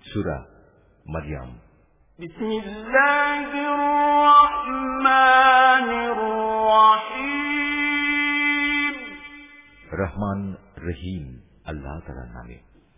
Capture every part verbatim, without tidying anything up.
সূরা মারইয়াম। বিসমিল্লাহির রহমানির রহিম। রহমান রহিম আল্লাহ তাআলার নামে।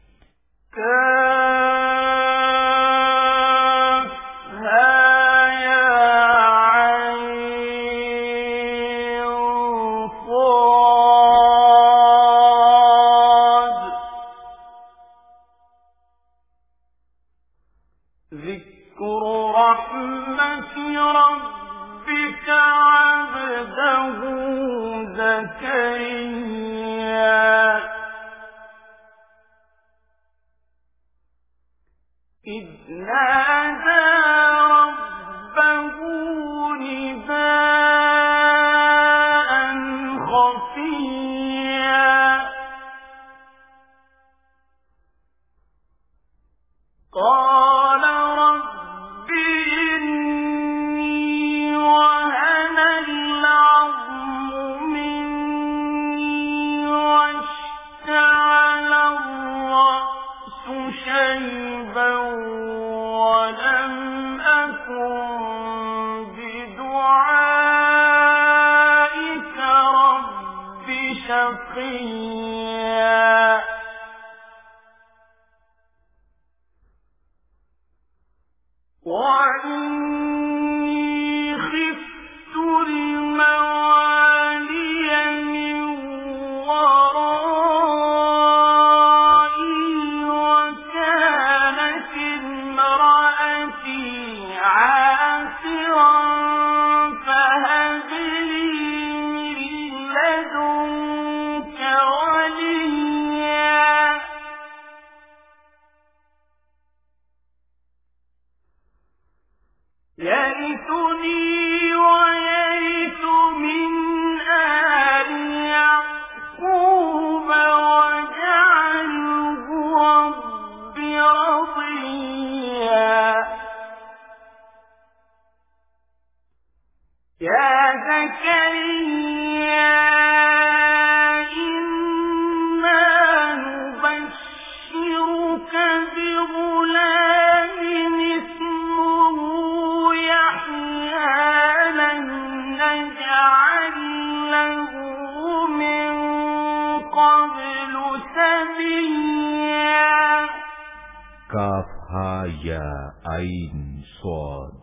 কাফ হা ইয়া আইন সাদ।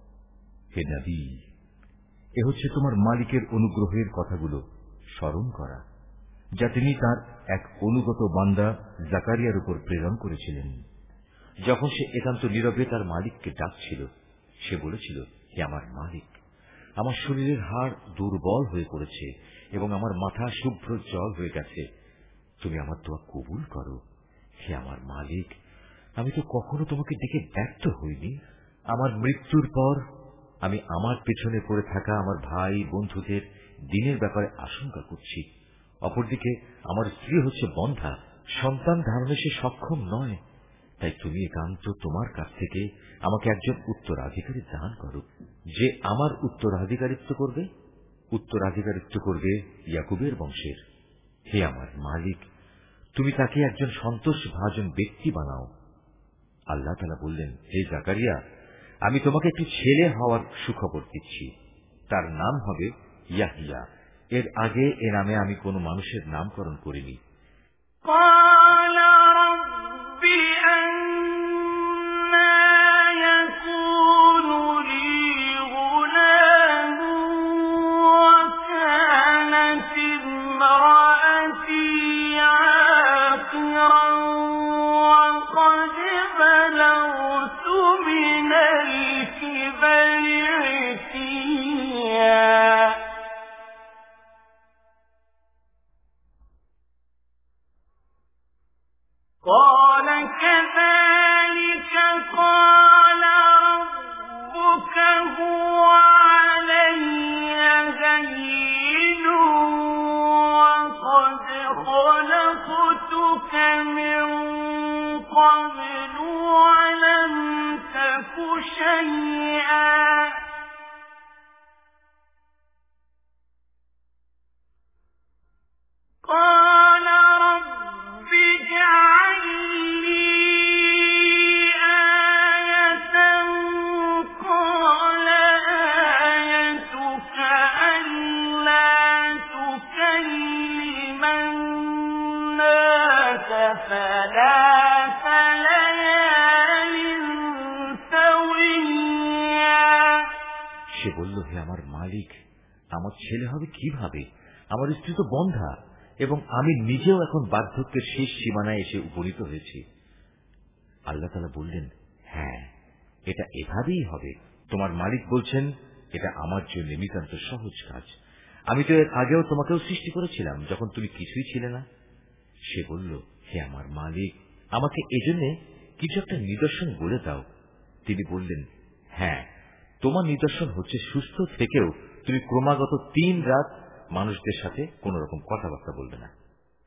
হে নবী, এ হচ্ছে তোমার মালিকের অনুগ্রহের কথাগুলো স্মরণ করা, যা তিনি তার এক অনুগত বান্দা জাকারিয়ার উপর প্রেরণ করেছিলেন। যখন সে একান্ত নীরবে তার মালিককে ডাকছিল, সে বলেছিল, হে আমার মালিক, আমার শরীরের হাড় দুর্বল হয়ে পড়েছে এবং আমার মাথা শুভ্র জল হয়ে গেছে, তুমি আমার দোয়া কবুল করো। হে আমার মালিক, আমি তো কখনো তোমাকে ডেকে ব্যর্থ হইনি। আমার মৃত্যুর পর আমি আমার পেছনে পড়ে থাকা আমার ভাই বন্ধুদের দিনের ব্যাপারে আশঙ্কা করছি। অপরদিকে আমার স্ত্রী হচ্ছে বন্ধ্যা, সন্তান ধারণে সে সক্ষম নয়। তাই তুমি একান্ত তোমার কাছ থেকে আমাকে একজন উত্তরাধিকারী দান করো, যে আমার উত্তরাধিকারিত্ব করবে উত্তরাধিকারিত্ব করবে ইয়াকুবের বংশের। হে আমার মালিক, তুমি তাকে একজন সন্তোষভাজন ব্যক্তি বানাও। আল্লাহ তাআলা বললেন, হে জাকারিয়া, আমি তোমাকে একটি ছেলে হওয়ার সুখবর দিচ্ছি। তার নাম হবে ইয়াহইয়া। এর আগে এ নামে আমি কোনো মানুষের নামকরণ করিনি। قال كذلك قال ربك هو علي هين وقد خلقتك من قبل ولم تك شيئا قال رب اجعل لي বলল, হে আমার মালিক, আমার ছেলে হবে কিভাবে? আমার স্ত্রী তো বন্ধা এবং আমি নিজেও এখন বার্ধক্যের শেষ সীমানায় এসে উপনীত হয়েছি। আল্লাহ তাআলা বললেন, হ্যাঁ, এটা এভাবেই হবে। তোমার মালিক বলছেন, এটা আমার জন্য নিতান্ত সহজ কাজ। আমি তো এর আগেও তোমাকেও সৃষ্টি করেছিলাম যখন তুমি কিছুই ছিলে না। সে বলল, হে আমার মালিক, আমাকে এজন্য কিছু একটা নিদর্শন বলে দাও। তিনি বললেন, হ্যাঁ, তোমার নিদর্শন হচ্ছে সুস্থ থেকেও তুমি ক্রমাগত তিন রাত মানুষদের সাথে কোন রকম কথাবার্তা বলবে না।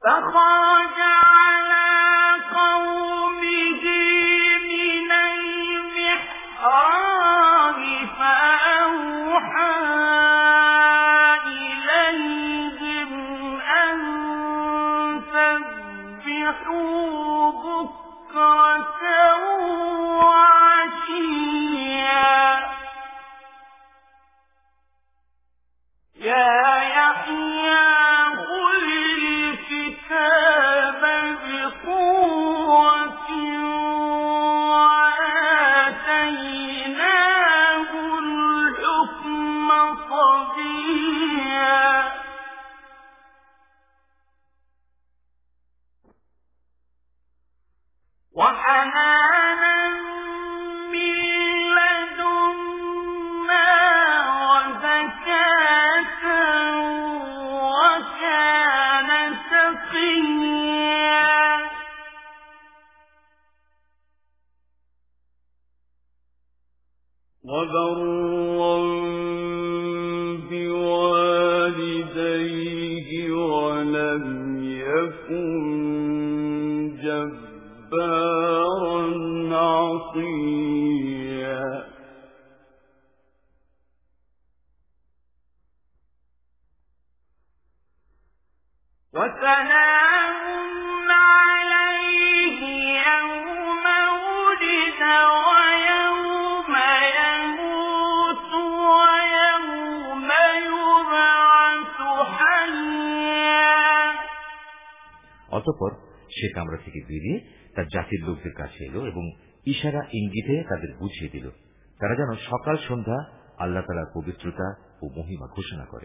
অতঃপর সে কামরা থেকে বেরিয়ে তার জাতির লোকদের কাছে এলো এবং ইশারা ইঙ্গিতে তাদের বুঝিয়ে দিল, তারা যেন সকাল সন্ধ্যা আল্লাহ তাআলার পবিত্রতা ও মহিমা ঘোষণা করে।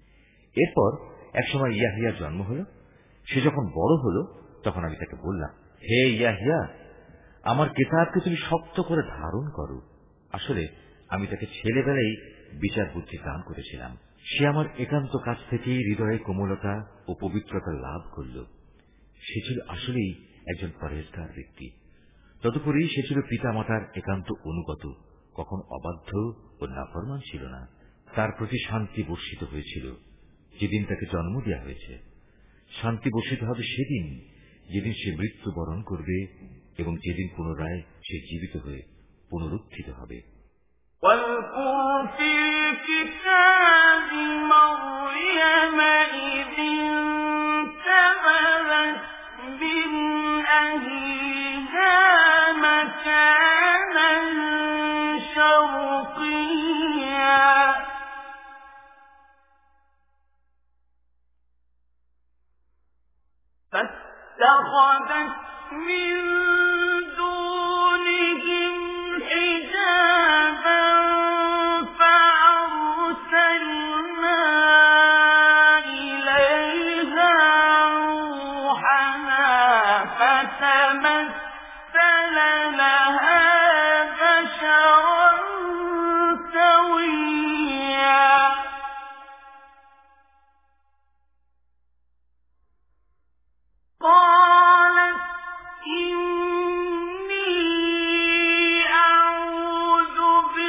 এরপর একসময় ইয়াহিয়া জন্ম হল। সে যখন বড় হল তখন আমি তাকে বললাম, হে ইয়াহিয়া, আমার কিতাবকে তুমি শক্ত করে ধারণ করো। আসলে আমি তাকে ছেলেবেলায় বিচার বুদ্ধি দান করেছিলাম। সে আমার একান্ত কাছ থেকেই হৃদয়ে কোমলতা ও পবিত্রতা লাভ করল। সে ছিল আসলেই একজন পরহেজগার ব্যক্তি। তদুপরি সে ছিল পিতা মাতার একান্ত অনুগত, কখন অবাধ্য ও নাফরমান ছিল না। তার প্রতি শান্তি বর্ষিত হয়েছিল যেদিন তাকে জন্ম দেওয়া হয়েছে। শান্তি বর্ষিত হবে সেদিন যেদিন সে মৃত্যুবরণ করবে এবং যেদিন পুনরায় সে জীবিত হয়ে পুনরুত্থিত হবে। فاتخذت من دونهم حجابا فأرسلنا إليها روحنا فتمثل لها بشرا سويا قالت إني أعوذ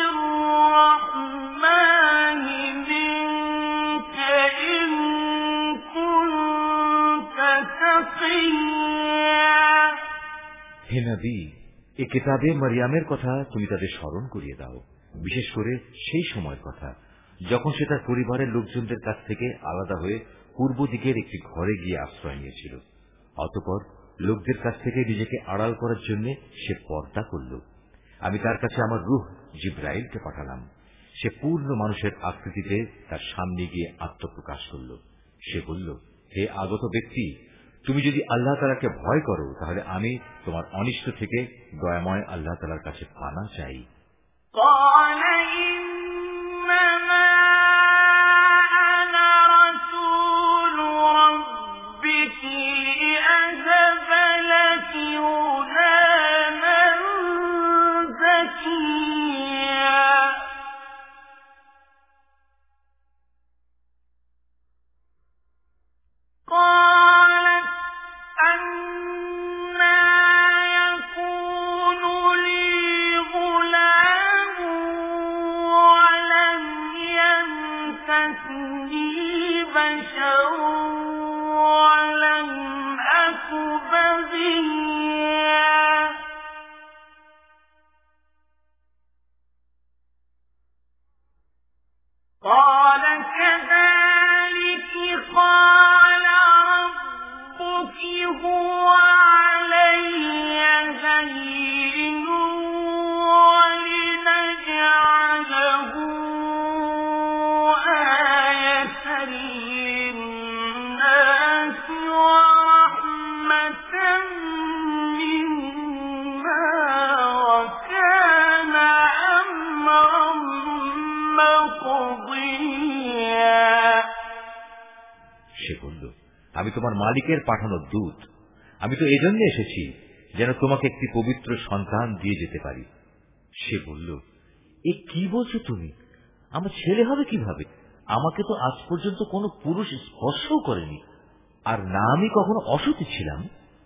بالرحمن منك إن كنت تقيا। হে নবী, এ কিতাবে মারিয়ামের কথা তুমি তাদের স্মরণ করিয়ে দাও, বিশেষ করে সেই সময়ের কথা যখন সে তার পরিবারের লোকজনদের কাছ থেকে আলাদা হয়ে পূর্ব দিকের একটি ঘরে গিয়ে আশ্রয় নিয়েছিল। অতঃপর লোকদের কাছ থেকে নিজেকে আড়াল করার জন্য সে পর্দা করল। আমি তার কাছে আমার রূহ জিবরাইলকে পাঠালাম। সে পূর্ণ মানুষের আকৃতিতে তার সামনে গিয়ে আত্মপ্রকাশ করল। সে বলল, হে আগত ব্যক্তি, তুমি যদি আল্লাহ তাআলাকে ভয় করো তাহলে আমি তোমার অনিষ্ট থেকে দয়াময় আল্লাহ তাআলার কাছে পানা চাই। قال إنما আমি তোমার মালিকের পাঠানো দূত। আমি তো এজন্য এসেছি যেন তোমাকে একটি পবিত্র সন্তান দিয়ে যেতে পারি। সে বলল, এ কি বলছো তুমি? আমার ছেলে হবে কিভাবে? আমাকে তো আজ পর্যন্ত কোনো পুরুষ স্পর্শও করেনি, আর না আমি কখনো অসতী ছিলাম।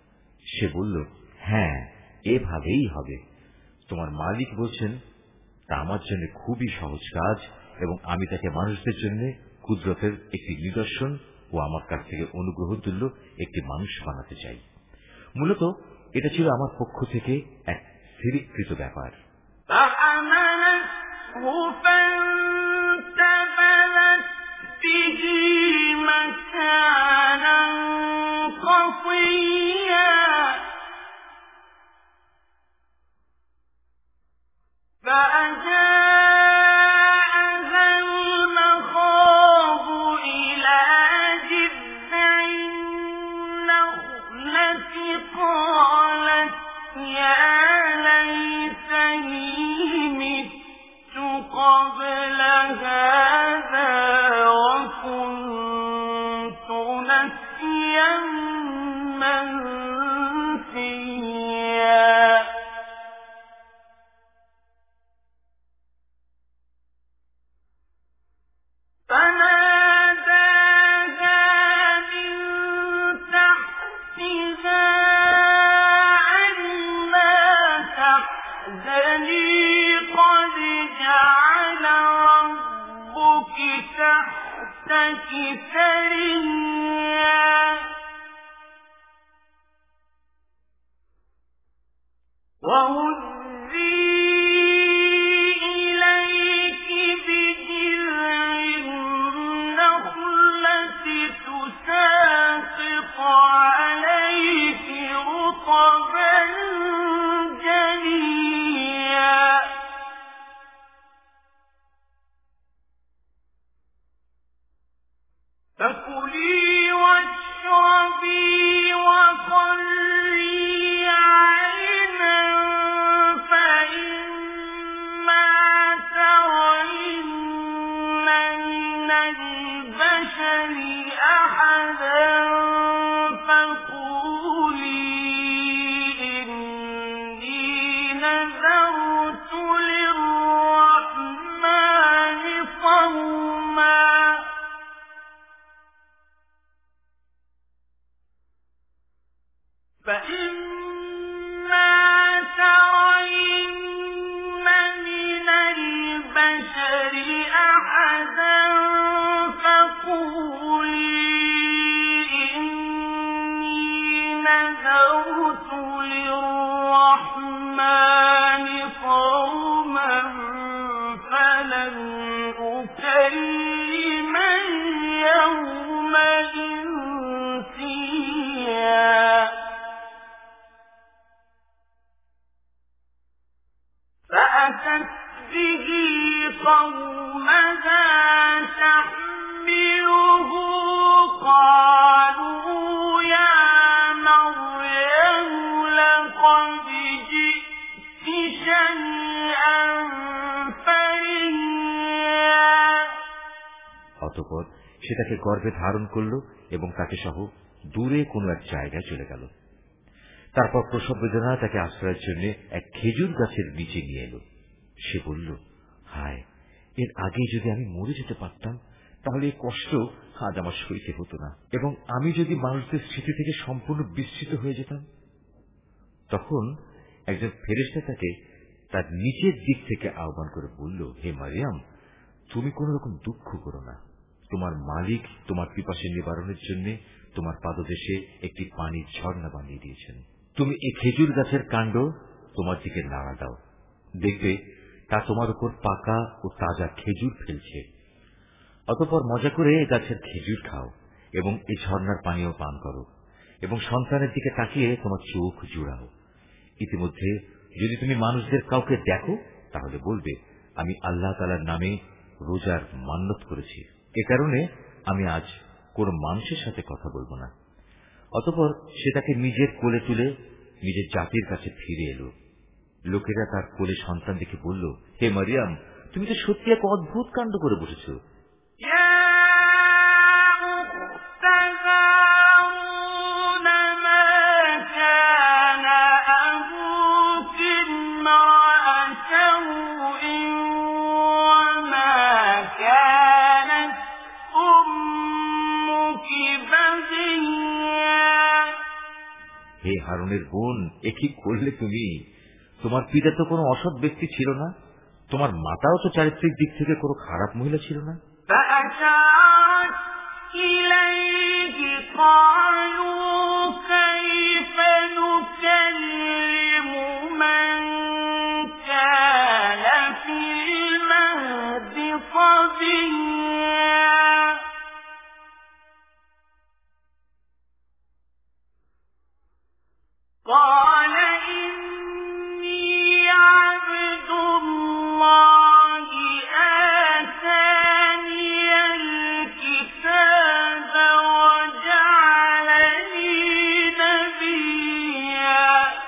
সে বলল, হ্যাঁ, এভাবেই হবে। তোমার মালিক বলছেন, তা আমার জন্য খুবই সহজ কাজ, এবং আমি তাকে মানুষদের জন্য কুদরতের একটি নিদর্শন ও আমার কাছ থেকে অনুগ্রহ তুল্য একটি মানুষ বানাতে চাই। মূলত এটা ছিল আমার পক্ষ থেকে এক স্থিরীকৃত ব্যাপার। অতঃপর সে তাকে গর্ভে ধারণ করল এবং তাকে সহ দূরে কোনো এক জায়গায় চলে গেল। তারপর প্রসব বেদনা তাকে আশ্রয়ের জন্য এক খেজুর গাছের নিচে নিয়ে এলো। সে বলল, হায়, এর আগে যদি আমি মরে যেতে পারতাম তাহলে এই কষ্ট আজ আমার সইতে হতো না, এবং আমি যদি মানুষদের স্মৃতি থেকে সম্পূর্ণ বিস্মৃত হয়ে যেতাম। তখন একজন ফেরেশতা তাকে তার নিচের দিক থেকে আহ্বান করে বলল, হে মারিয়াম, তুমি কোন রকম দুঃখ করো না। তোমার মালিক তোমার পিপাসা নিবারণের জন্য তোমার পাদদেশে একটি পানির ঝর্ণা বানিয়ে দিয়েছেন। তুমি এই খেজুর গাছের কাণ্ড তোমার দিকে নাড়া দাও, দেখবে তা তোমার উপর পাকা ও তাজা খেজুর ফেলছে। অতঃপর মজা করে এই গাছের খেজুর খাও এবং এই ঝর্ণার পানীয় পান করো, এবং সন্তানের দিকে তাকিয়ে তোমার চোখ জুড়াও। ইতিমধ্যে যদি তুমি মানুষদের কাউকে দেখো তাহলে বলবে, আমি আল্লাহ তাআলার নামে রোজার মান্নত করেছি, এ কারণে আমি আজ কোন মানুষের সাথে কথা বলবো না। অতঃপর সে তাকে নিজের কোলে তুলে নিজের জাতির কাছে ফিরে এলো। লোকেরা তার কোলে সন্তান দেখে বলল, হে মারিয়াম, তুমি তো সত্যি এক অদ্ভুত কাণ্ড করে বসেছ। হে হারুনের বোন, এ কি করলে তুমি? তোমার পিতা তো কোনো অসৎ ব্যক্তি ছিল না, তোমার মাতাও তো চারিত্রিক দিক থেকে কোনো খারাপ মহিলা ছিল না। قال إني عبد الله آتاني الكتاب وجعلني نبيا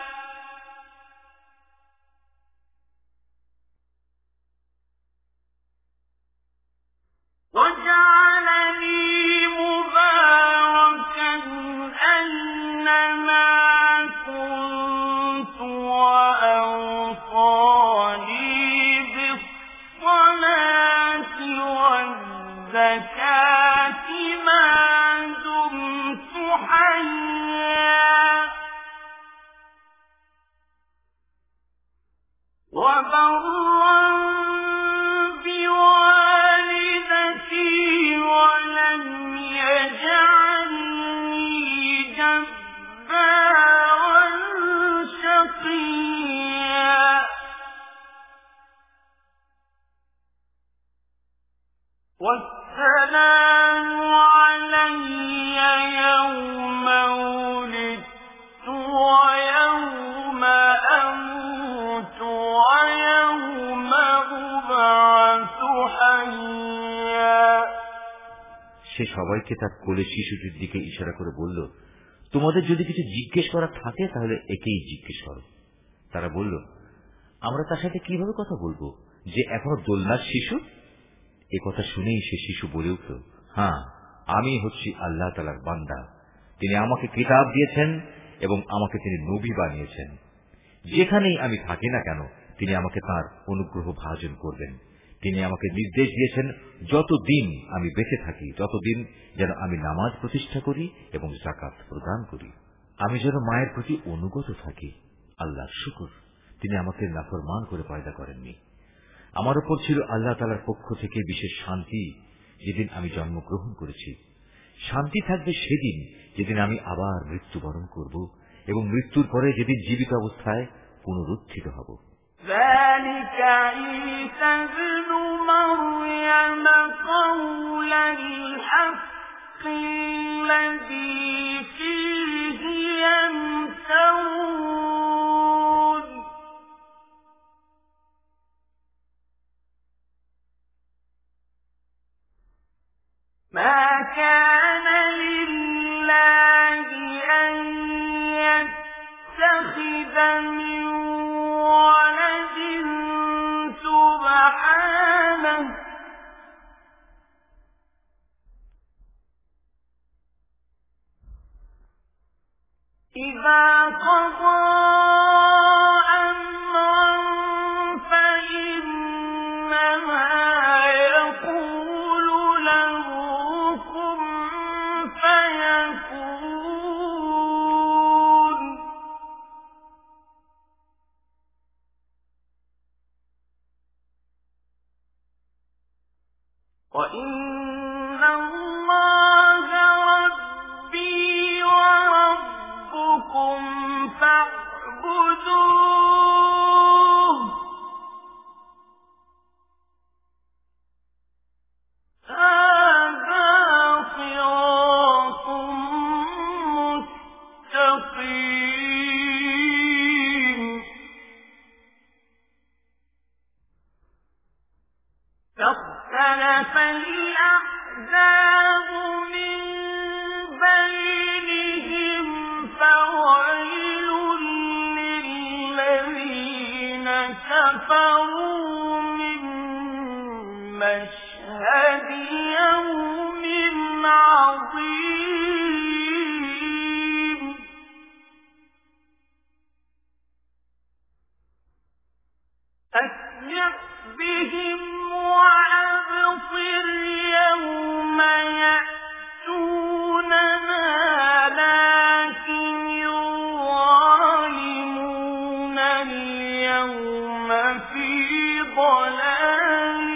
وجعلني مباركا أينما كنت وأوصاني بالصلاة والزكاة ما دمت حيا وبرا بوالدتي ولم يجعلني جبارا شقيا والسلام علي يوم ولدت ويوم أموت ويوم أبعث حيا। সে সবাইকে তার কোলে শিশুটির দিকে ইশারা করে বলল, তোমাদের যদি কিছু জিজ্ঞেস করা থাকে তাহলে একেই জিজ্ঞেস করো। তারা বলল, আমরা তার সাথে কিভাবে কথা বলবো যে এখনো দোলনার শিশু? এ কথা শুনেই সে শিশু বলে উঠল, হ্যাঁ, আমি হচ্ছি আল্লাহ তাআলার বান্দা। তিনি আমাকে কিতাব দিয়েছেন এবং আমাকে তিনি নবী বানিয়েছেন। যেখানেই আমি থাকি না কেন তিনি আমাকে তাঁর অনুগ্রহ ভাজন করবেন। তিনি আমাকে নির্দেশ দিয়েছেন যতদিন আমি বেঁচে থাকি ততদিন যেন আমি নামাজ প্রতিষ্ঠা করি এবং যাকাত প্রদান করি, আমি যেন মায়ের প্রতি অনুগত থাকি। আল্লাহর শুকর, তিনি আমাকে নাফরমান করে পয়দা করেননি। আমার উপর ছিল আল্লাহ তাআলার পক্ষ থেকে বিশেষ শান্তি যেদিন আমি জন্মগ্রহণ করেছি। শান্তি থাকবে সেদিন যেদিন আমি আবার মৃত্যুবরণ করব এবং মৃত্যুর পরে যেদিন জীবিত অবস্থায় পুনরুত্থিত হব। ذلك عيسى ابن مريم قول الحق الذي فيه يمترون ما كان لله أن يتخذ من ولد سبحانه وإن الله ربي وربكم فاعبدوه هذا صراط مستقيم فاختلف الأحزاب من بينهم فويل للذين كفروا من مشهد يوم عظيم أسمع بهم وأبصر يوم يأتوننا لكن الظالمون اليوم في ضلال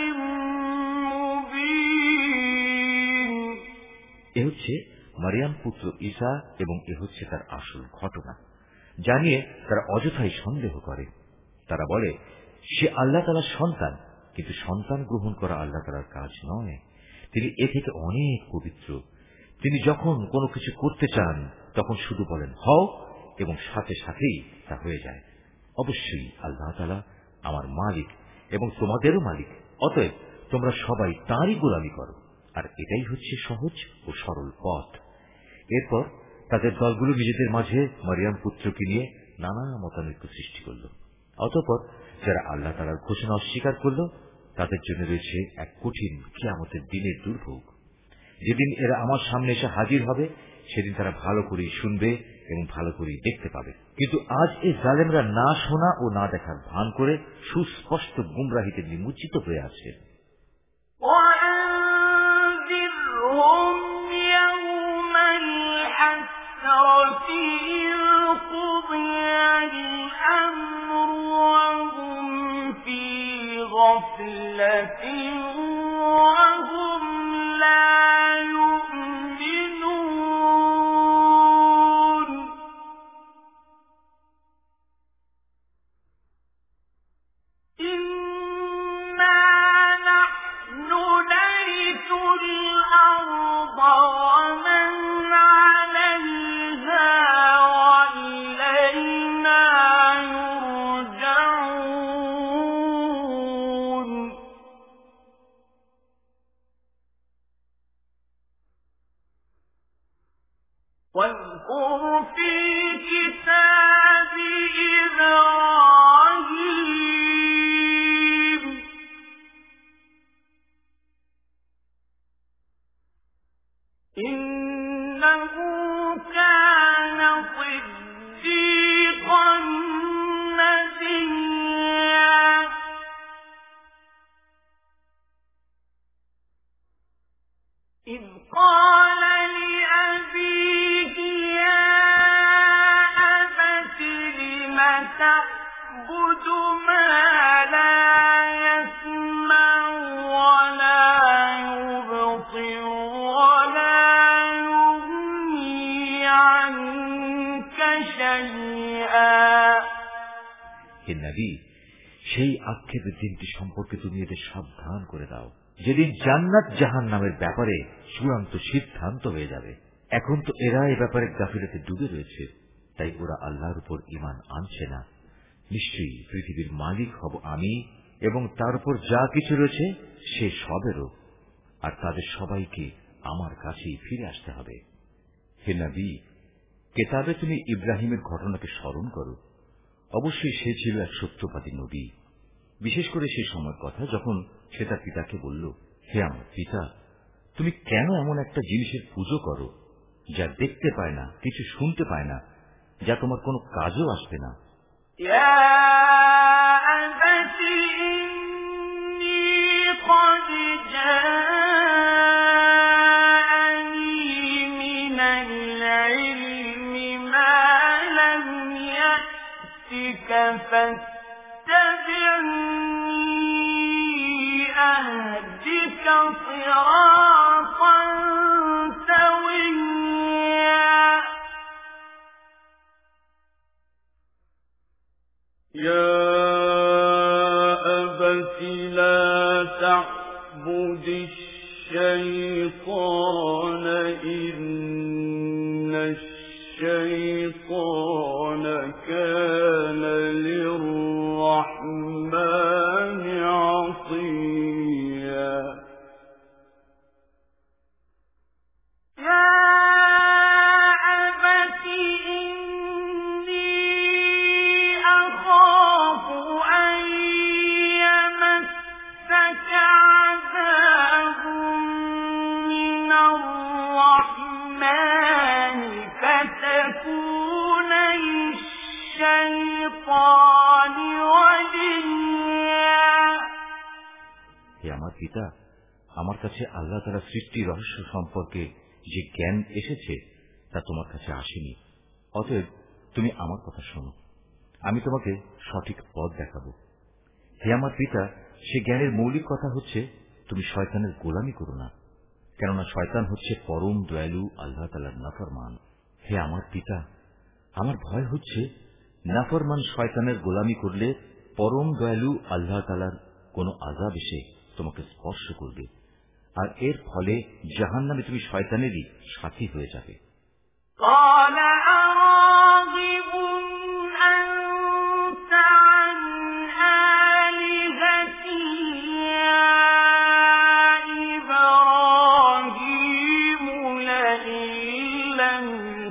مبين এ হচ্ছে মারিয়াম পুত্র ঈসা এবং এ হচ্ছে তার আসল ঘটনা, জানিয়ে তারা অযথাই সন্দেহ করে। তারা বলে সে আল্লাহ তাআলার সন্তান, কিন্তু সন্তান গ্রহণ করা আল্লাহ তাআলার কাজ নয়। তিনি এ থেকে অনেক পবিত্র। তিনি যখন কোনো কিছু করতে চান তখন শুধু বলেন হও, এবং সাথে সাথেই তা হয়ে যায়। অবশ্যই আল্লাহ তাআলা আমার মালিক এবং তোমাদেরও মালিক, অতএব তোমরা সবাই তাঁরই গোলামি করো, আর এটাই হচ্ছে সহজ ও সরল পথ। এরপর তাদের দলগুলো নিজেদের মাঝে মারিয়াম পুত্রকে নিয়ে নানা মতানৈক্য সৃষ্টি করল। অতঃপর যারা আল্লাহ তাআলার ঘোষণা অস্বীকার করল তাদের জন্য রয়েছে এক কঠিন কিয়ামতের দিনের দুর্ভোগ। যেদিন এরা আমার সামনে এসে হাজির হবে সেদিন তারা ভালো করে শুনবে এবং ভালো করে দেখতে পাবে, কিন্তু আজ এই জালেমরা না শোনা ও না দেখার ভান করে সুস্পষ্ট গুমরাহিতে নিমজ্জিত হয়ে আছে। غفلة وهم لا يؤمنون إنا نحن نرث الأرض ومن عليها وإلينا واذكر في الكتاب إبراهيم إنه كان صديقا نبيا إذ قال لأبيه تعبد ما لا يسمع ولا يبصر ولا يغني عنك شيئا হে নবী, সেই আক্ষেপের দিনটি সম্পর্কে তুমি এদের সাবধান করে দাও, যেদিন জান্নাত জাহান্নামের ব্যাপারে চূড়ান্ত সিদ্ধান্ত হয়ে যাবে। এখন তো এরা এ ব্যাপারে গাফিলতে ডুবে রয়েছে, তাই ওরা আল্লাহর উপর ঈমান আনছে না। নিশ্চয়ই পৃথিবীর মালিক হব আমি এবং তার উপর যা কিছু রয়েছে সে সবেরও, আর তাদের সবাইকে আমার কাছেই ফিরে আসতে হবে। হে নবী, কেতাবে তুমি ইব্রাহিমের ঘটনাকে স্মরণ করো। অবশ্যই সে ছিল এক সত্যবাদী নবী, বিশেষ করে সেই সময়ের কথা যখন সে তার পিতাকে বলল, হে আমার পিতা, তুমি কেন এমন একটা জিনিসের পুজো করো যা দেখতে পায় না, কিছু শুনতে পায় না, যা তোমার কোনো কাজও আসবে না। فاتبعني أهدك صراطا سويا يا أبت لا تعبد الشيطان إن الشيطان كان للرحمن عصيا يا أبت إني أخاف أن يمسك عذاب من الرحمن فتكون للشيطان وليا হে আমার পিতা, আমার কাছে আল্লাহ তাআলার সৃষ্টি রহস্য সম্পর্কে যে জ্ঞান এসেছে তা তোমার কাছে আসেনি। অতএব তুমি আমার কথা শোনো, আমি তোমাকে সঠিক পথ দেখাবো। হে আমার পিতা, সে জ্ঞানের মৌলিক কথা হচ্ছে তুমি শয়তানের গোলামি করো না, কেননা শয়তান হচ্ছে পরম দয়ালু আল্লাহ তাআলার নাফরমান। হে আমার পিতা, আমার ভয় হচ্ছে নাফরমান শয়তানের গোলামি করলে পরম দয়ালু আল্লাহ তাআলার কোন আযাব এসে তোমাকে স্পর্শ করবে, আর এর ফলে জাহান্নামে তুমি শয়তানেরই সাথী হয়ে যাবে। قال أراغب أنت عن آلهتي يا إبراهيم لئن لم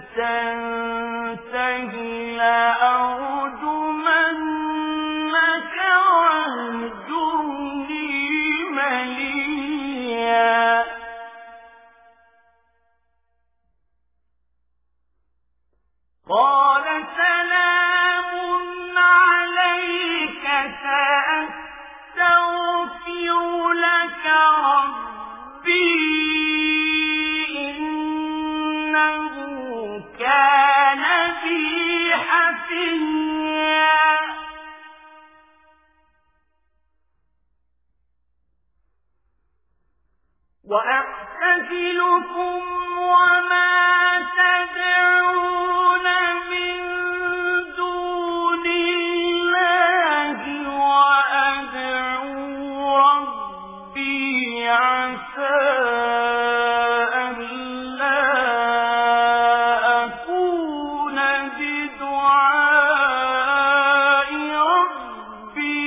تنته لأرجمنك واهجرني مليا قال سلام عليك سأستغفر لك ربي إنه كان بي حفيا وأعتزلكم وما تدعون من دون الله وأدعو ربي عسى ألا أكون بدعاء ربي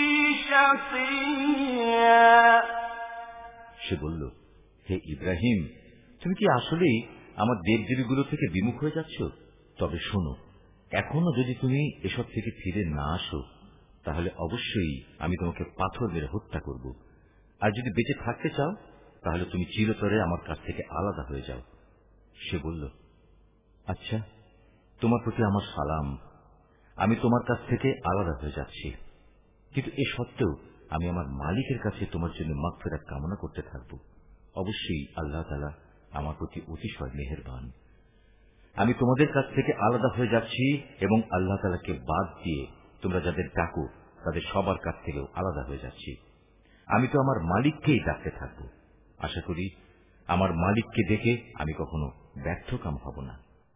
شقيا সে বলল, হে ইব্রাহিম, তুমি কি আসলেই আমার দেবদেবীগুলো থেকে বিমুখ হয়ে যাচ্ছ? তবে শোনো, এখনো যদি তুমি এসব থেকে ফিরে না আসো তাহলে অবশ্যই আমি তোমাকে পাথর মেরে হত্যা করব। আর যদি বেঁচে থাকতে চাও তাহলে তুমি চিরতরে আমার কাছ থেকে আলাদা হয়ে যাও। সে বলল, আচ্ছা, তোমার প্রতি আমার সালাম, আমি তোমার কাছ থেকে আলাদা হয়ে যাচ্ছি, কিন্তু এ সত্ত্বেও আমি আমার মালিকের কাছে তোমার জন্য মাগফিরাত কামনা করতে থাকব। অবশ্যই আল্লাহ তাআলা আমার প্রতি অতিশয় মেহেরবান। আমি তোমাদের কাছ থেকে আলাদা হয়ে যাচ্ছি এবং আল্লাহ তাআলাকে বাদ দিয়ে তোমরা যাদের ডাকো তাদের সবার কাছ থেকেও আলাদা হয়ে যাচ্ছি। আমি তো আমার মালিককেই ডাকতে থাকব। আশা করি আমার মালিককে দেখে আমি কখনো ব্যর্থকাম হব না।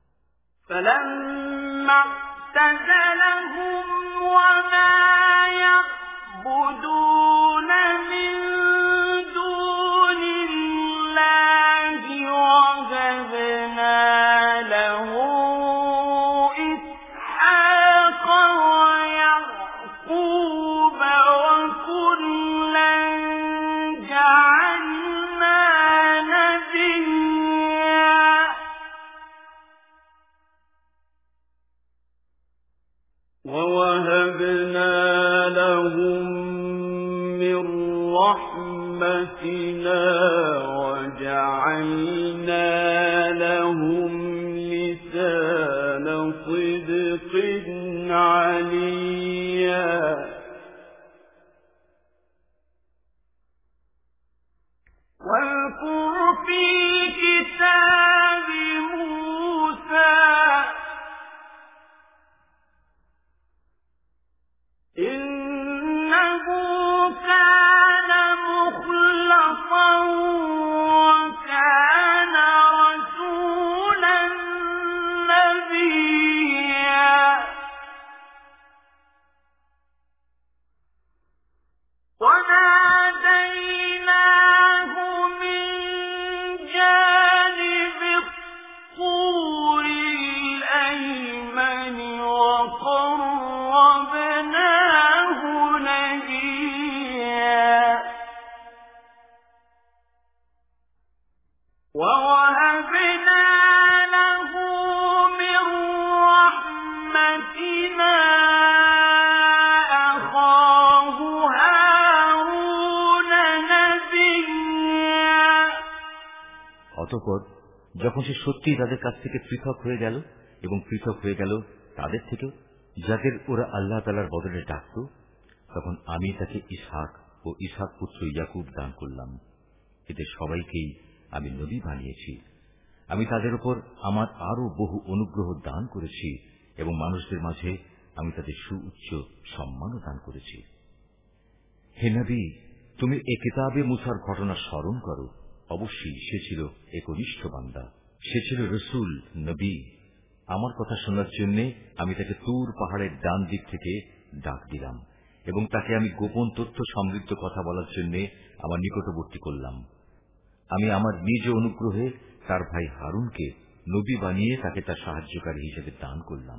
فلما اعتزلهم وما يعبدون من دون الله وهبنا له إسحاق ويعقوب وكلا جعلنا نبيا ووهبنا لهم من رحمتنا وجعلنا لهم لسان صدق عليا واذكر في الكتاب موسى إنه كان مخلصا অতঃপর যখন সে সত্যি তাদের কাছ থেকে পৃথক হয়ে গেল এবং পৃথক হয়ে গেল তাদের থেকে যাদের ওরা আল্লাহ তাআলার বদলে ডাকত, তখন আমি তাকে ইসহাক ও ইসহাক পুত্র ইয়াকুব দান করলাম। এদের সবাইকেই আমি নবী বানিয়েছি। আমি তাদের উপর আমার আরো বহু অনুগ্রহ দান করেছি এবং মানুষদের মাঝে আমি তাদের সুউচ্চ সম্মানও দান করেছি। হে নবী, তুমি এ কিতাবে মুসার ঘটনা স্মরণ করো। অবশ্যই সে ছিল একনিষ্ঠ বান্দা, সে ছিল রসুল নবী। আমার কথা শোনার জন্য আমি তাকে তুর পাহাড়ের ডান দিক থেকে ডাক দিলাম এবং তাকে আমি গোপন তথ্য সমৃদ্ধ কথা বলার জন্য আমার নিকটবর্তী করলাম। আমি আমার নিজ অনুগ্রহে তার ভাই হারুনকে নবী বানিয়ে তাকে তার সাহায্যকারী হিসেবে দান করলাম।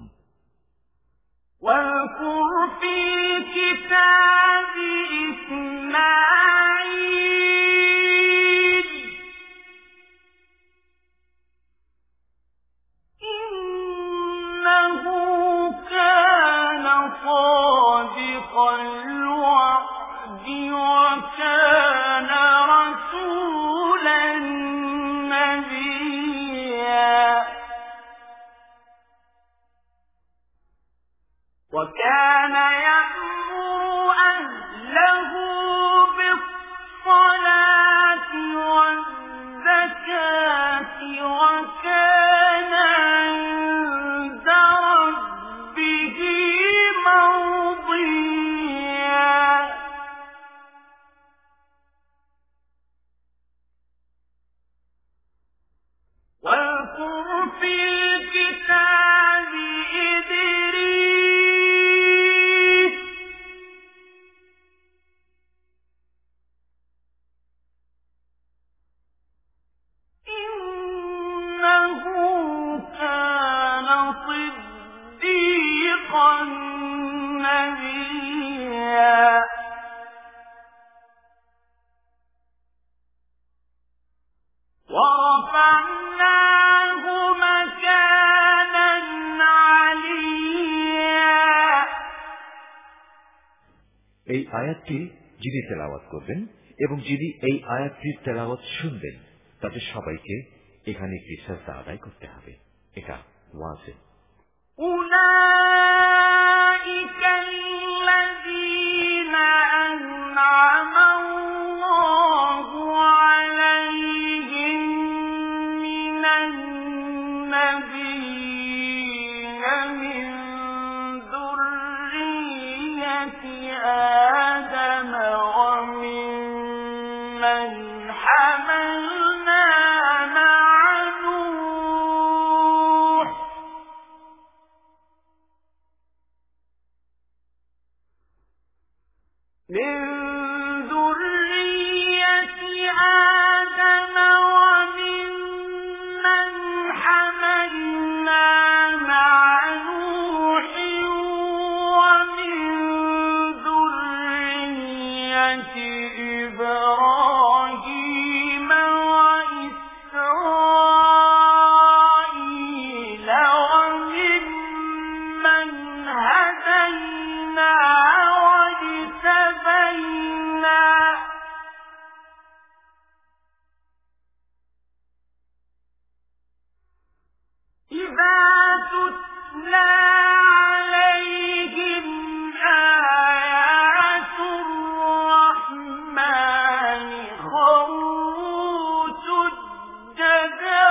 وكان يأمر أهله بالصلاة والزكاة وكان عند ربه مرضيا. واذكر في الكتاب إدريس إنه كان صديقا نبيا. ورفعناه مكانا عليا. এই আয়াতটি যিনি তেলাওয়াত করবেন এবং যিনি এই আয়াতটির তেলাওয়াত শুনবেন তাদের সবাইকে এখানে একটি সাজদা আদায় করতে হবে। এটা ওয়াজিব। أولئك الذين أنعم الله عليهم من النبيين من ذرية آدم وممن حملنا مع نوح من ذرية آدم وممن حملنا مع نوح ومن ذرية إبراهيم وإسرائيل وممن هدينا واجتبينا. إذا تتلى عليهم آيات الرحمن خروا سجدا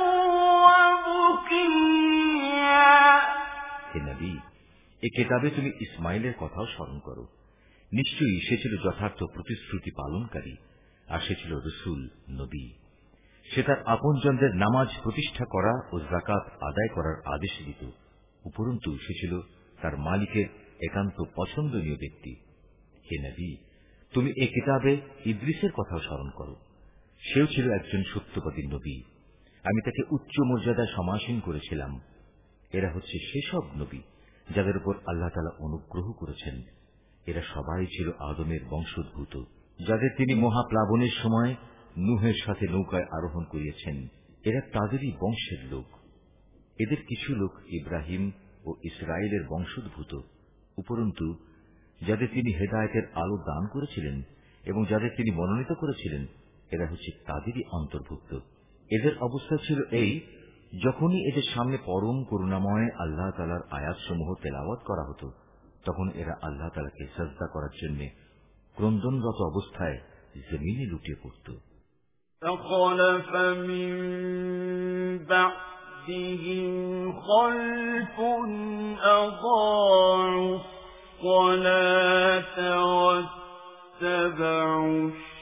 وبكيا. হে নবী, এই কিতাবে তুমি ইসমাইলের কথাও স্মরণ করো। নিশ্চয়ই সে ছিল যথার্থ প্রতিশ্রুতি পালনকারী আর সে ছিল রসুল, নবী। সে তার আপনজনদের নামাজ প্রতিষ্ঠা করা ও যাকাত আদায় করার আদেশ দিত। উপরন্তু সে ছিল তার মালিকের একান্ত পছন্দনীয় ব্যক্তি। হে নবী, তুমি এ কিতাবে ইদ্রিসের কথাও স্মরণ করো। সেও ছিল একজন সত্যবাদী নবী। আমি তাকে উচ্চ মর্যাদায় সমাসীন করেছিলাম। এরা হচ্ছে সেসব নবী যাদের উপর আল্লাহ তাআলা অনুগ্রহ করেছেন। এরা সবাই ছিল আদমের বংশোদ্ভূত, যাদের তিনি মহাপ্লাবনের সময় নূহের সাথে নৌকায় আরোহণ করিয়েছেন। এরা তাদেরই বংশের লোক। এদের কিছু লোক ইব্রাহিম ও ইসরায়েলের বংশোদ্ভূত। উপরন্তু যাদের তিনি হেদায়েতের আলো দান করেছিলেন এবং যাদের তিনি মনোনীত করেছিলেন, এরা হচ্ছে তাদেরই অন্তর্ভুক্ত। এদের অবস্থা ছিল এই, যখনই এদের সামনে পরম করুণাময় আল্লাহ তাআলার আয়াতসমূহ তেলাওয়াত করা হতো, তখন এরা আল্লাহ তাআলাকে সাজদা করার জন্য ক্রন্দনরত অবস্থায় জমিনে লুটিয়ে পড়ত। فخلف من بعدهم خلف أضاعوا الصلاة واتبعوا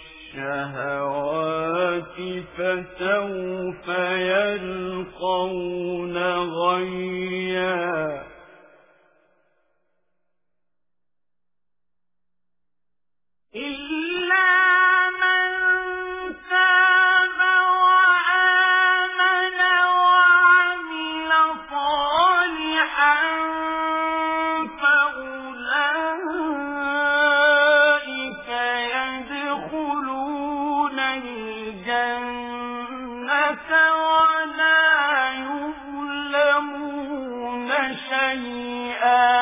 الشهوات فسوف يلقون غيا إلا من تاب وآمن وعمل صالحا فأولئك يدخلون الجنة ولا يظلمون شيئا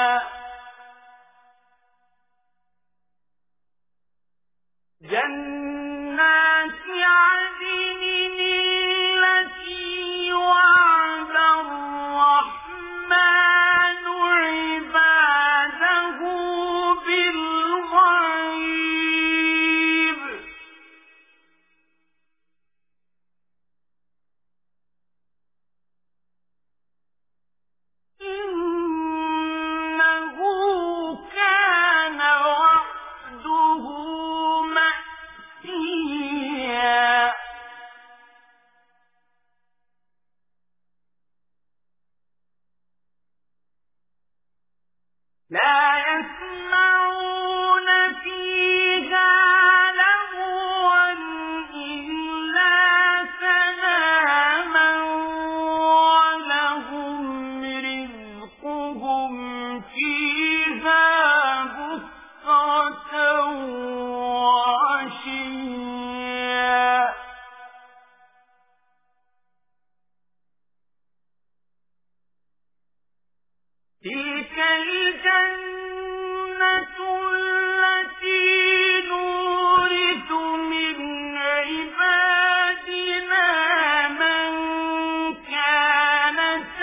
جنات عدن التي وعد الرحمن عباده بالغيب إنه كان وعده لا يسمعون فيها لغوا إلا سلاما ولهم رزقهم فيها بكرة وعشيا تلك الجنة التي نورث من عبادنا من كان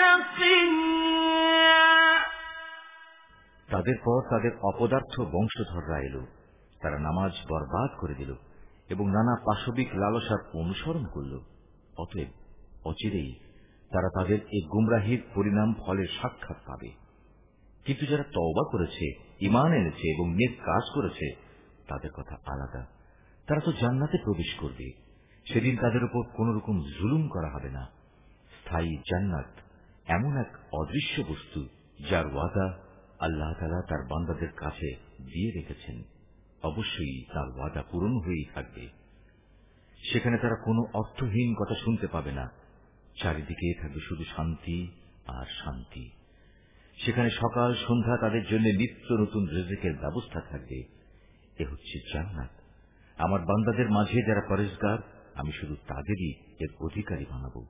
تقيا তাদের পর তাদের অপদার্থ বংশধররা এলো। তারা নামাজ বরবাদ করে দিল এবং নানা পাশবিক লালসার অনুসরণ করল। অতএব অচিরেই তারা তাদের এই গুমরাহির পরিণাম ফলের সাক্ষাৎ পাবে। কিন্তু যারা তওবা করেছে, ঈমান এনেছে এবং নেক কাজ করেছে, তাদের কথা আলাদা। তারা তো জান্নাতে প্রবেশ করবে। সেদিন তাদের উপর কোন রকম জুলুম করা হবে না। স্থায়ী জান্নাত এমন এক অদৃশ্য বস্তু যার ওয়াদা আল্লাহ তাআলা তার বান্দাদের কাছে দিয়ে রেখেছেন। অবশ্যই তার ওয়াদা পূরণ হয়েই থাকবে। সেখানে তারা কোনো অর্থহীন কথা শুনতে পাবে না। চারিদিকে থাকবে শুধু শান্তি আর শান্তি। সেখানে সকাল সন্ধ্যা তাদের জন্য নিত্য নতুন রিজিকের ব্যবস্থা থাকবে। এ হচ্ছে জান্নাত। আমার বান্দাদের মাঝে যারা পরেজগার, আমি শুধু তাদেরই এর অধিকারী বানাবো।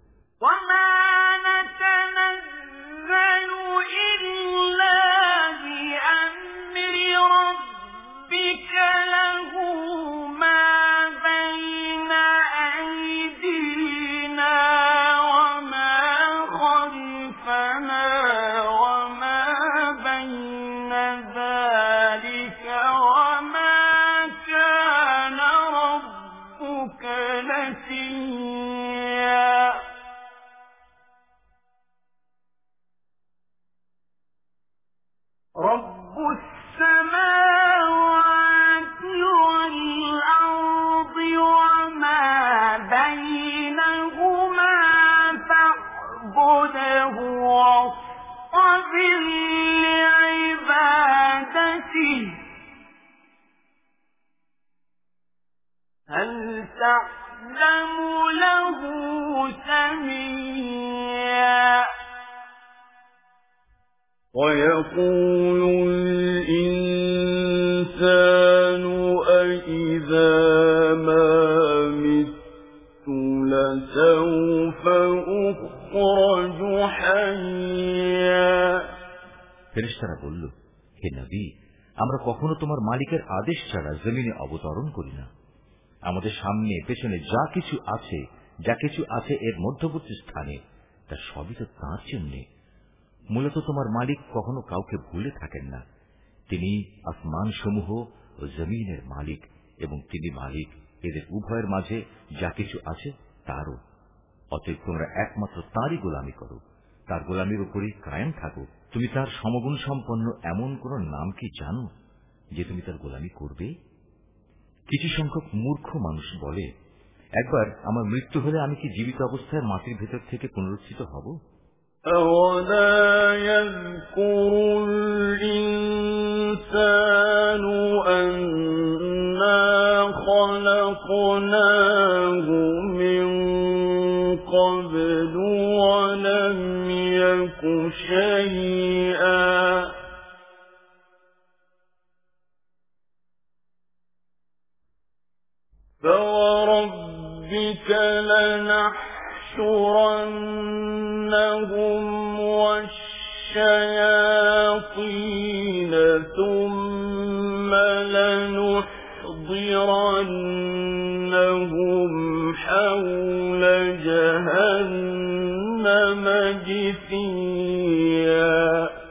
هل تعلم له سميا ويقول الإنسان أإذا ما مت لسوف أخرج حيا ফেরেশতারা বলল, হে নবী, আমরা কখনো তোমার মালিকের আদেশ ছাড়া জমিনে অবতরণ করি না। আমাদের সামনে পেছনে যা কিছু আছে যা কিছু আছে এর মধ্যবর্তী স্থানে তা সবই তো তাঁর জন্যে। মূলত তোমার মালিক কখনো কাউকে ভুলে থাকেন না। তিনি আসমান সমূহ ও জমিনের মালিক এবং তিনি মালিক এদের উভয়ের মাঝে যা কিছু আছে তারও। অতএব তোমরা একমাত্র তাঁরই গোলামি করো, তার গোলামির উপরই কায়েম থাকো। তুমি তার সমগুণ সম্পন্ন এমন কোন নাম কি জানো যে তুমি তার গোলামি করবে? কিছু সংখ্যক মূর্খ মানুষ বলে, একবার আমার মৃত্যু হলে আমি কি জীবিত অবস্থায় মাটির ভেতর থেকে পুনরুত্থিত হব? أَوَلَا يَذْكُرُ الْإِنسَانُ أَنَّا خَلَقْنَاهُ مِنْ قَبْلُ وَلَمْ يَكُ شَيْئًا فَوَرَبِّكَ لَنَحْشُرَنَّهُمْ وَالشَّيَاطِينَ ثُمَّ لَنُحْضِرَنَّهُمْ حَوْلَ جَهَنَّمَ جِثِيًّا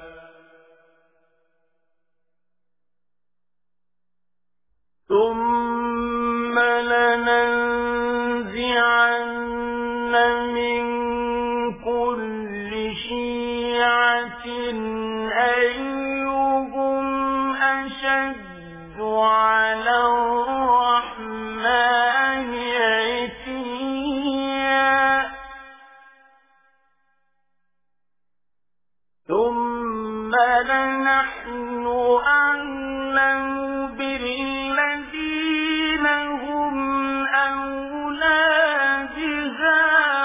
ثُمَّ لَنَنزِعَنَّ مِنْ كُلِّ شِيعَةٍ أَيُّهُمْ أَشَدُّ عَلَى الرَّحْمَنِ عِتِيًّا ثُمَّ لَنَحْنُ أَعْلَمُ بِالَّذِينَ هُمْ أَوْلَى بِهَا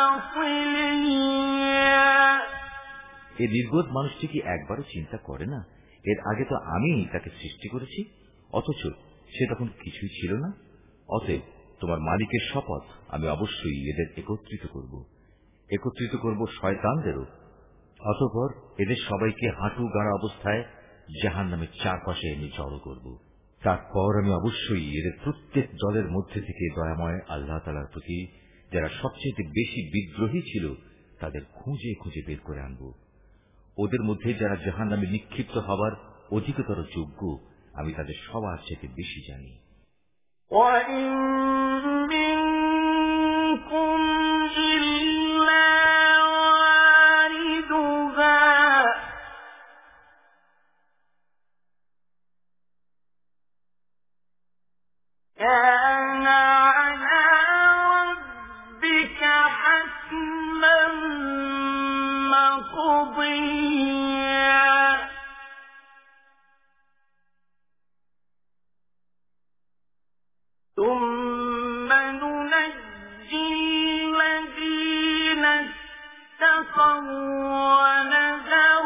صِلِيًّا এই নির্বোধ মানুষটি কি একবারও চিন্তা করে না, এর আগে তো আমি তাকে সৃষ্টি করেছি, অথচ সে তখন কিছুই ছিল না? অতএব তোমার মালিকের শপথ, আমি অবশ্যই এদের একত্রিত করব, একত্রিত করব শয়তানদেরও। অতঃপর এদের সবাইকে হাঁটু গাড়া অবস্থায় জাহান্নামের চারপাশে এনে জড়ো করব। তারপর আমি অবশ্যই এদের প্রত্যেক দলের মধ্যে থেকে দয়াময় আল্লাহ তাআলার প্রতি যারা সবচেয়ে বেশি বিদ্রোহী ছিল তাদের খুঁজে খুঁজে বের করে আনব। ওদের মধ্যে যারা জাহান্নামে নিক্ষিপ্ত হবার অধিকতর যোগ্য আমি তাদের সবার চেয়ে বেশি জানি। كَانَ عَلَى رَبِّكَ حَتْمًا مَّقْضِيًّا ثُمَّ نُنَجِّي الَّذِينَ اتَّقَوْا وَنَذَرُ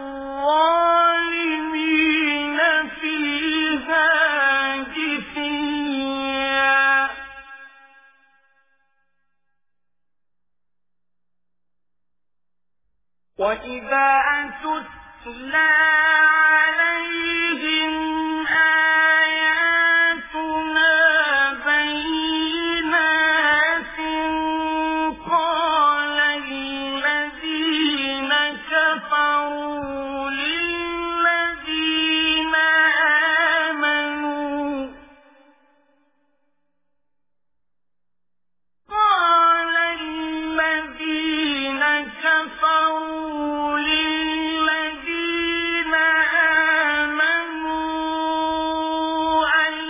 الظَّالِمِينَ فِيهَا جِثِيًّا وَإِذَا تُتْلَى عَلَيْهِمْ آيَاتُنَا بَيِّنَاتٍ قَالَ الَّذِينَ كَفَرُوا لِلَّذِينَ آمَنُوا قَالَ الَّذِينَ كَفَرُوا لِلَّذِينَ آمَنُوا أَيُّ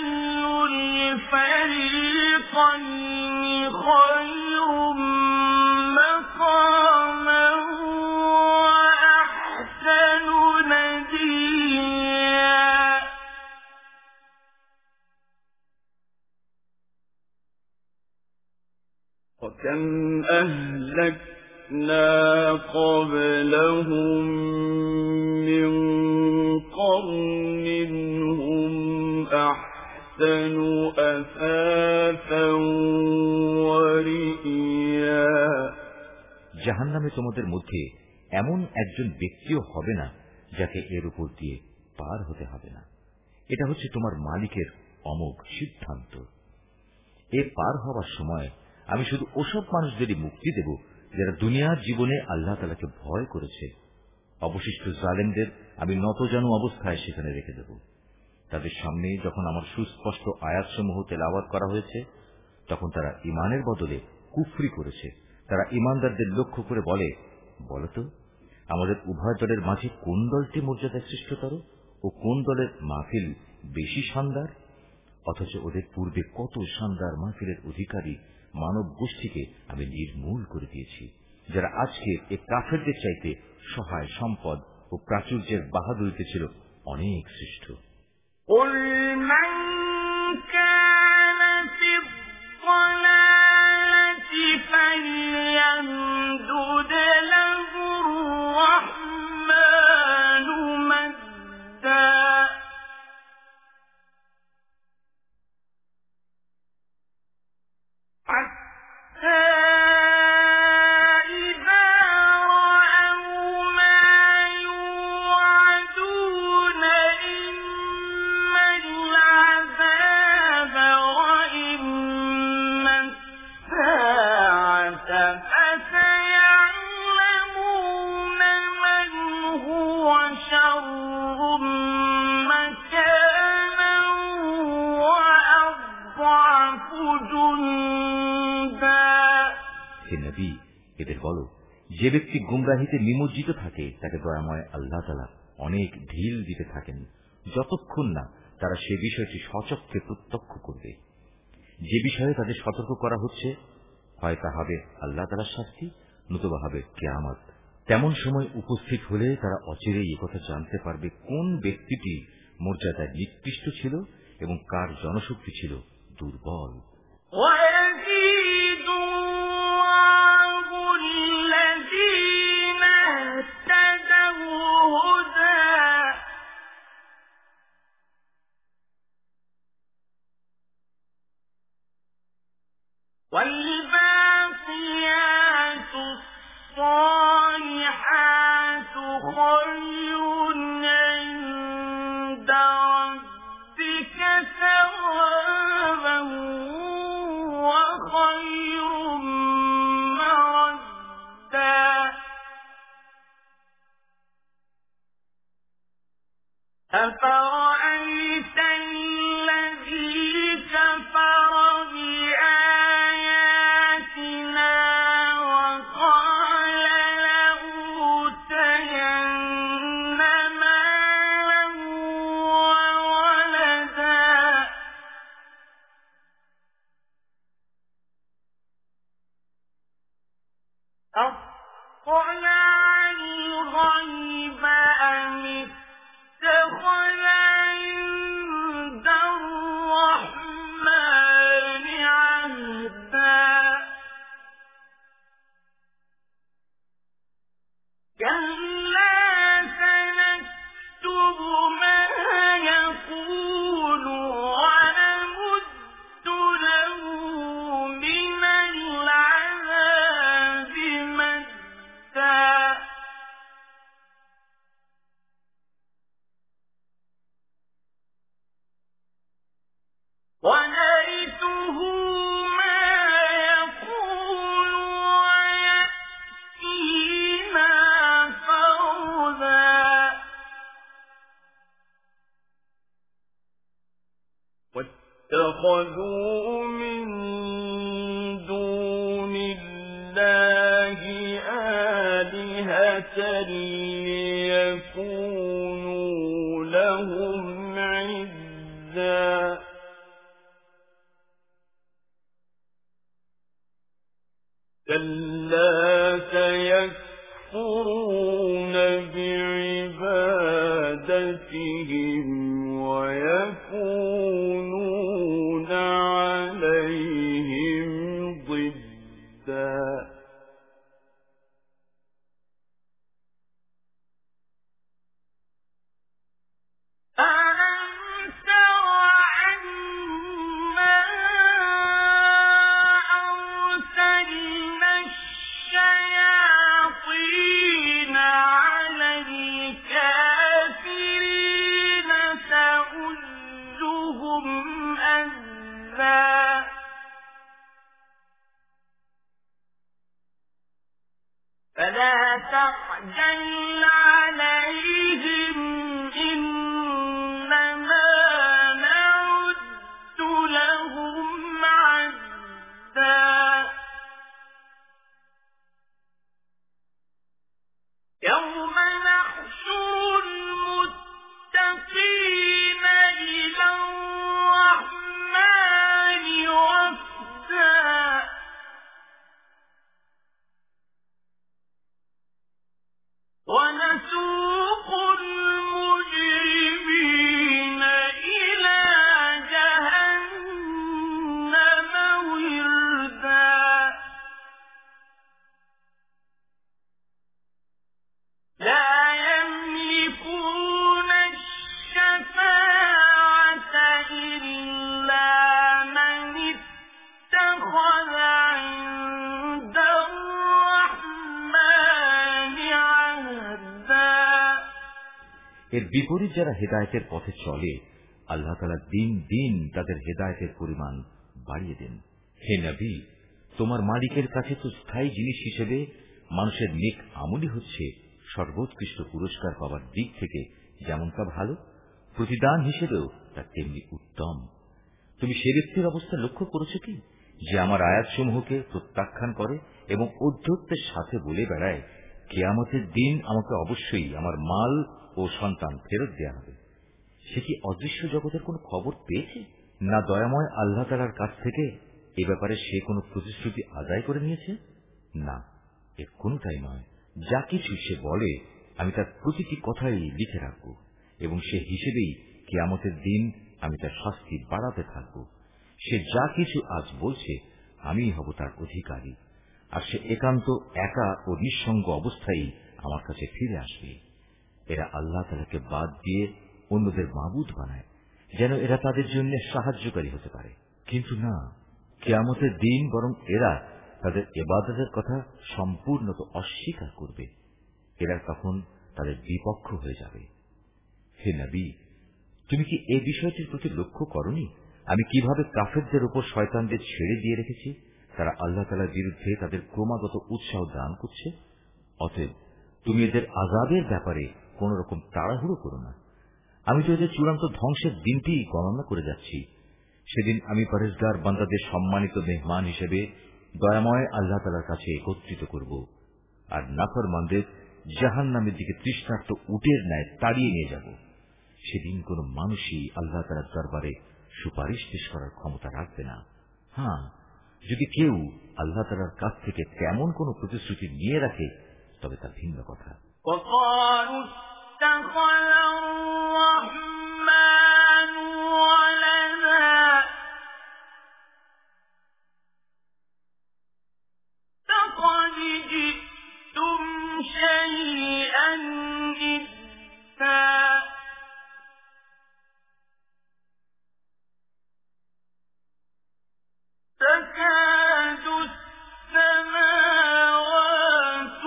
الْفَرِيقَيْنِ خَيْرٌ مَّقَامًا وَأَحْسَنُ نَدِيًّا وكم أهلكنا قبلهم من قرن هم أحسن أثاثا ورئيا জাহান্নামে তোমাদের মধ্যে এমন একজন ব্যক্তিও হবে না যাকে এর উপর দিয়ে পার হতে হবে না। এটা হচ্ছে তোমার মালিকের অমোঘ সিদ্ধান্ত। এ পার হওয়ার সময় আমি শুধু ওসব মানুষদেরই মুক্তি দেব যারা দুনিয়ার জীবনে আল্লাহ তাআলাকে ভয় করেছে। অবশিষ্ট জালেমদের আমি নতজানু অবস্থায় সেখানে রেখে দেব। তাদের সামনে যখন আমার সুস্পষ্ট আয়াতসমূহ তেলাওয়াত করা হয়েছে তখন তারা ইমানের বদলে কুফরি করেছে। তারা ইমানদারদের লক্ষ্য করে বলে, বলতো আমাদের উভয় দলের মাঝে কোন দলটি মর্যাদা শ্রেষ্ঠতর ও কোন দলের মাহফিল বেশি শানদার? অথচ ওদের পূর্বে কত শানদার মাহফিলের অধিকারী মানব গোষ্ঠীকে আমি নির্মূল করে দিয়েছি, যারা আজকে এ কাফেরদের চাইতে সহায় সম্পদ ও প্রাচুর্যের বাহাদুরিতে ছিল অনেক শ্রেষ্ঠ। فليمدد له الرحمن مدا حتى إذا رأوا ما يوعدون إما العذاب وإما الساعة فسيعلمون من هو شر مكانا وأضعف جندا। হে নবী, এদের বলো, যে ব্যক্তি গুমরাহিতে নিমজ্জিত থাকে তাকে দয়াময় আল্লাহ তাআলা অনেক ঢিল দিতে থাকেন যতক্ষণ না তারা সে বিষয়টি সচক্ষে প্রত্যক্ষ করবে। যে বিষয়ে তাদের সতর্ক করা হচ্ছে হয় তা হবে আল্লাহ তাআলার শাস্তি, নতুবা হবে কিয়ামত। তেমন সময় উপস্থিত হলে তারা অচিরেই একথা জানতে পারবে কোন ব্যক্তিটি মর্যাদায় নিকৃষ্ট ছিল এবং কার জনশক্তি ছিল দুর্বল। ويزيد الله الذين اهتدوا هدى والباقيات الصالحات خير عند ربك ثوابا وخير مردا أفرأيت الذي كفر بآياتنا وقال لأوتين مالا وولدا أطلع الغيب أم اتخذ عند الرحمن عهدا كلا سنكتب ما يقول ونمد له من العذاب مدا ونرثه ما يقول ويأتينا فردا واتخذوا من دون الله آلهة ليكونوا لهم عزا كلا سيكفرون بعبادتهم ويكونون عليهم ضدا أذى فلا تعجل عليهم إنما نعد لهم عدا يوم نحشر المتقين إلى الرحمن وفدا ونسوق المجرمين إلى جهنم وردا لا يملكون الشفاعة إلا من اتخذ عند الرحمن عهدا এর বিপরীত যারা হেদায়েতের পথে চলে আল্লাহ তাআলা দিন দিন তাদের হেদায়েতের পরিমাণ বাড়িয়ে দেন। হে নবী, তোমার মালিকের কাছে তো স্থায়ী জিনিস হিসেবে মানুষের নেক আমলই হচ্ছে সর্বোৎকৃষ্ট পুরস্কার পাওয়ার দিক থেকে যেমনটা ভালো, প্রতিদান হিসেবেও তা তেমনি উত্তম। তুমি সে ব্যক্তির অবস্থা লক্ষ্য করেছ কি যে আমার আয়াতসমূহকে প্রত্যাখ্যান করে এবং ঔদ্ধত্যের সাথে বলে বেড়ায়, কিয়ামতের দিন আমাকে অবশ্যই আমার মাল ও সন্তান ফেরত দেয়া হবে। সে কি অদৃশ্য জগতের কোন খবর পেয়েছে? না দয়াময় আল্লাহ তাআলার কাছ থেকে এ ব্যাপারে সে কোনো প্রতিশ্রুতি আদায় করে নিয়েছে? না, এর কোনটাই নয়। যা কিছু সে বলে আমি তার প্রতিটি কথাই লিখে রাখব এবং সে হিসেবেই কিয়ামতের দিন আমি তার শাস্তি বাড়াতে থাকব। সে যা কিছু আজ বলছে আমি হব তার অধিকারী, আর সে একান্ত একা ও নিঃসঙ্গ অবস্থায় আমার কাছে ফিরে আসবে। এরা আল্লাহ তাআলাকে বাদ দিয়ে অন্যদের মাবুদ বানায় যেন এরা তাদের জন্য সাহায্যকারী হতে পারে, কিন্তু না, কিয়ামতের দিন বরং এরা তাদের ইবাদতের কথা সম্পূর্ণত অস্বীকার করবে। এরা তখন তাদের বিপক্ষ হয়ে যাবে। হে নবী, তুমি কি এই বিষয়টির প্রতি লক্ষ্য করনি আমি কিভাবে কাফেরদের উপর শয়তানদের ছেড়ে দিয়ে রেখেছি? তারা আল্লাহ তাআলার বিরুদ্ধে তাদের ক্রমাগত উৎসাহ দান করছে। অতএব তুমি এদের আযাবের ব্যাপারে কোন রকম তাড়াহুড়ো করো না। আমি তো এদের চূড়ান্ত ধ্বংসের দিনটি গণনা করে যাচ্ছি। সেদিন আমি পরেজগার বান্দাদের সম্মানিত মেহমান হিসেবে দয়াময় আল্লাহ তাআলার কাছে একত্রিত করব, আর নাফরমানদের জাহান্নামের দিকে তৃষ্ণার্ত উটের ন্যায় তাড়িয়ে নিয়ে যাব। সেদিন কোন মানুষই আল্লাহ তাআলার দরবারে সুপারিশ পেশ করার ক্ষমতা রাখবে না। হ্যাঁ, যদি কেউ আল্লাহ তাআলার কাছ থেকে তেমন কোন প্রতিশ্রুতি নিয়ে রাখে তবে তা ভিন্ন কথা। تكاد السماوات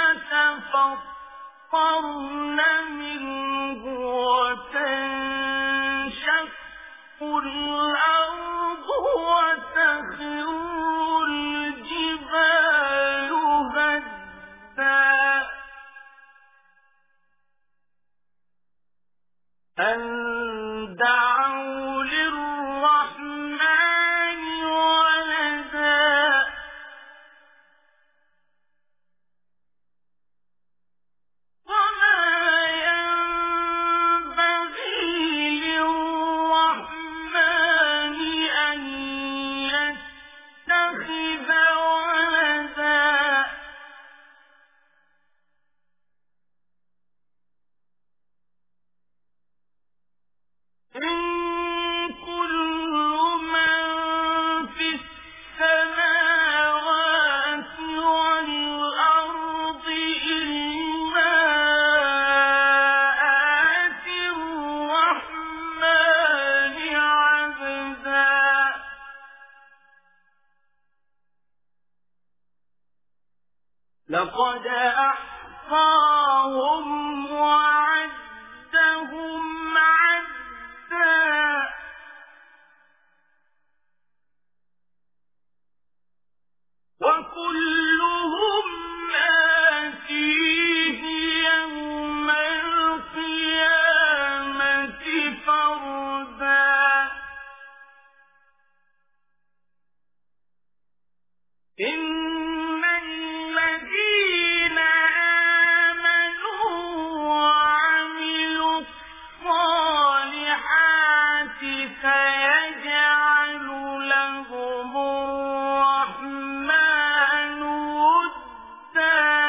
يتفطرن منه وتنشق الأرض وتخر الجبال هدا أن دعوا للرحمن ولدا وما ينبغي للرحمن أن يتخذ ولدا إن كل من في السماوات والأرض إلا آتي الرحمن عبدا لقد أحصاهم وعدهم عدا إن الذين آمنوا وعملوا الصالحات سيجعل لهم الرحمن ودا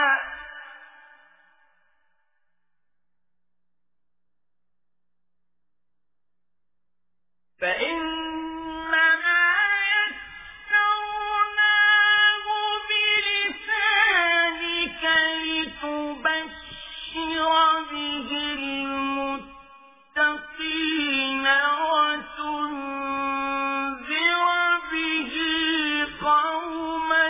فإنما يسرناه بلسانك لتبشر به المتقين وتنذر به قوما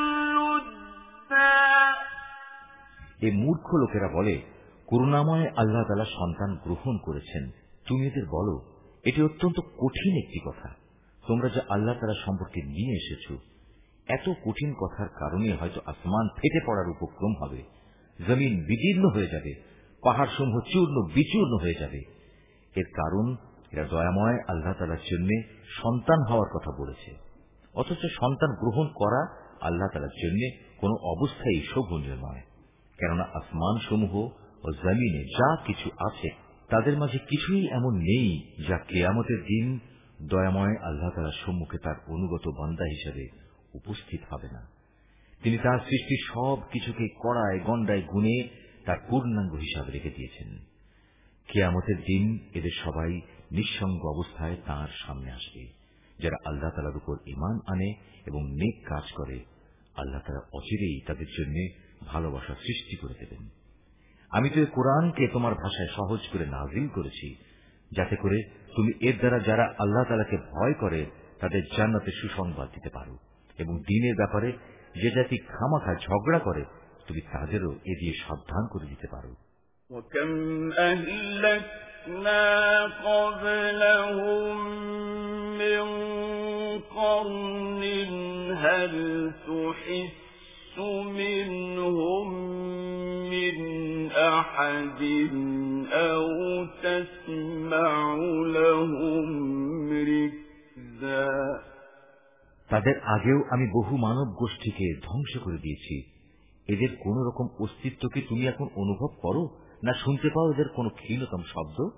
لدا এই মূর্খ লোকেরা বলে, করুণাময় আল্লাহ তাআলা সন্তান গ্রহণ করেছেন। তুমি এদের বলো, এটি অত্যন্ত কঠিন একটি কথা তোমরা যা আল্লাহ তাআলা সম্পর্কে নিয়ে এসেছ। এত কঠিন কথার কারণে হয়তো আসমান ফেটে পড়ার উপক্রম হবে, জমিন বিদীর্ণ হয়ে যাবে, পাহাড় সমূহ চূর্ণ বিচূর্ণ হয়ে যাবে। এর কারণ এরা দয়াময় আল্লাহ তাআলার জন্য সন্তান হওয়ার কথা বলেছে, অথচ সন্তান গ্রহণ করা আল্লাহ তাআলার জন্য কোনো অবস্থায় শোভনীয় নয়। কেননা আসমান সমূহ ও জমিনে যা কিছু আছে তাদের মাঝে কিছুই এমন নেই যা কিয়ামতের দিন দয়াময় আল্লাহ তাআলার সম্মুখে তার অনুগত বান্দা হিসেবে উপস্থিত হবে না। তিনি তার সৃষ্টি সব কিছুকে কড়ায় গণ্ডায় গুণে তার পূর্ণাঙ্গ হিসাবে রেখে দিয়েছেন। কিয়ামতের দিন এদের সবাই নিঃসঙ্গ অবস্থায় তাঁর সামনে আসবে। যারা আল্লাহ তাআলার উপর ঈমান আনে এবং নেক কাজ করে, আল্লাহ তাআলা অচিরেই তাদের জন্য ভালোবাসা সৃষ্টি করে দেবেন। আমি তো এই কোরআনকে তোমার ভাষায় সহজ করে নাযিল করেছি, যাতে করে তুমি এর দ্বারা যারা আল্লাহ তাআলাকে ভয় করে তাদের জান্নাতে সুসংবাদ দিতে পারো, এবং দ্বীনের ব্যাপারে যে জাতি খামাখা ঝগড়া করে তুমি তাদেরও এ দিয়ে সাবধান করে দিতে পারো। وَكَمْ أَهْلَكْنَا قَبْلَهُم مِّن قَرْنٍ هَلْ تُحِسُّ مِنْهُم مِّنْ أَحَدٍ أَوْ تَسْمَعُ لَهُمْ رِكْزًا তাদের আগেও আমি বহু মানব গোষ্ঠীকে ধ্বংস করে দিয়েছি। এদের কোন রকম অস্তিত্ব কি তুমি এখন অনুভব করো, না শুনতে পাও এদের কোন ক্ষীণতম শব্দ?